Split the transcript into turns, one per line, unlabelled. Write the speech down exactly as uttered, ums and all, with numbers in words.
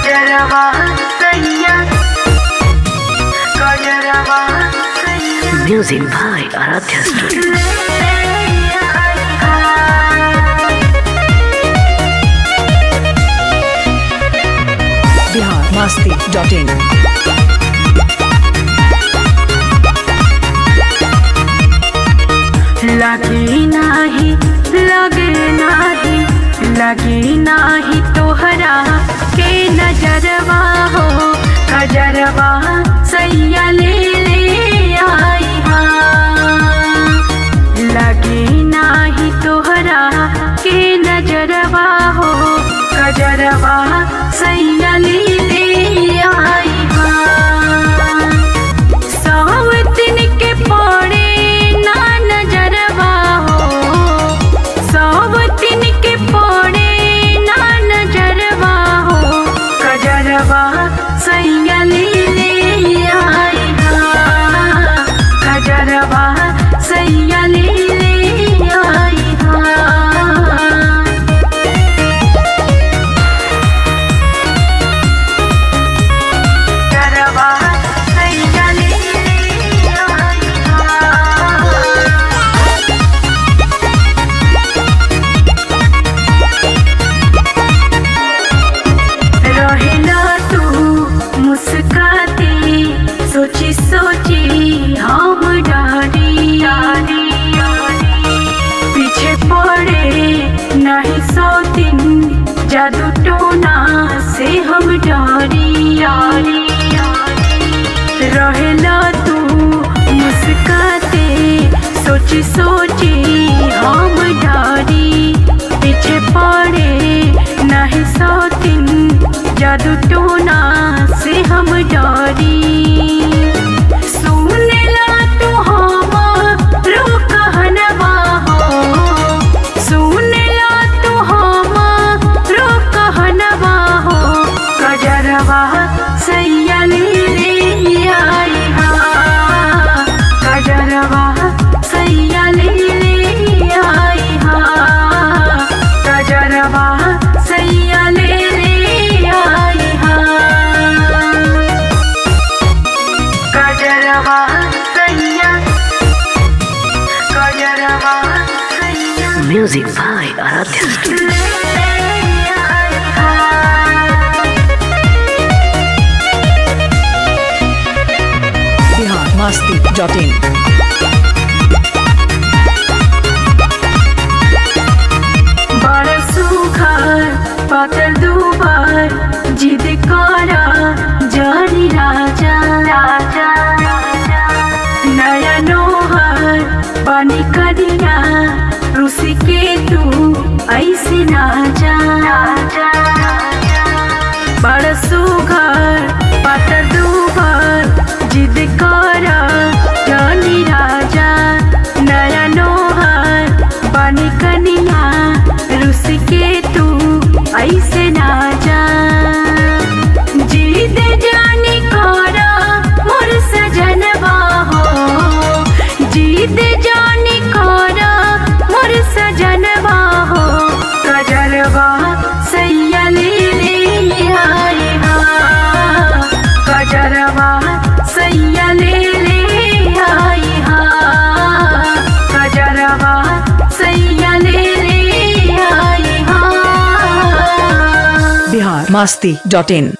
गजरवा सैया गजरवा सैया
music by Aaradhya studio.
Bihar Masti dot in.
लगे नाही लगे नाही लगे नाही तोहरा के नजरवा हो गजरवा सैया ले ले आई हाँ। लगे नाही तोहरा के नजरवा हो गजरवा सैया ले ले आई हाँ। सावतिन के पड़े ना नजरवा हो सावतिन के पड़े ना नजरवा हो गजरवा सैया ले ले आई हाँ। गजरवा सैया ले ले आई हाँ। गजरवा सैया ले ले आई हाँ। रहेला तू मुस्काती सोची सोची हम डारी पीछे पड़े नहीं सौ दिन जादू टोना से हम डारी रहेला तू मुस्काते सोची सोची हम डारी पीछे पड़े नहीं सौ दिन जादू टोना से हम डरी। सुनेला तू हमारो कहनवा हो सुनेला तू हमारो कहनवा हो गजरवा सैया ले ले आई हाँ। गजरवा सैया ले ले आई हाँ। गजरवा सैया ले ले आई हाँ। गजरवा सैया गजरवा सैया
म्यूजिक बाय आराध्या स्टूडियो।
ले आई हाँ।
Bihar Masti dot in.
बड़ सुखार पातर दुबार जिद करा जानी राजा राजा नया नोहर पानी करिया रूसी के तू ऐसे ना जा। बड़ सुखार पातर दुबार जिद करा जानी राजा नया नोहर पानी कनिया रूस के तू ऐसे ना जा। जीद जानी करा मोर सजनवा हो जीद जानी करा मोर सजनवा हो गजरवा सैया ले ले आई हाँ। गजरवा सैया ले ले आई हाँ। गजरवा सैया ले ले आई हाँ।
बिहार मस्ती डॉट इन।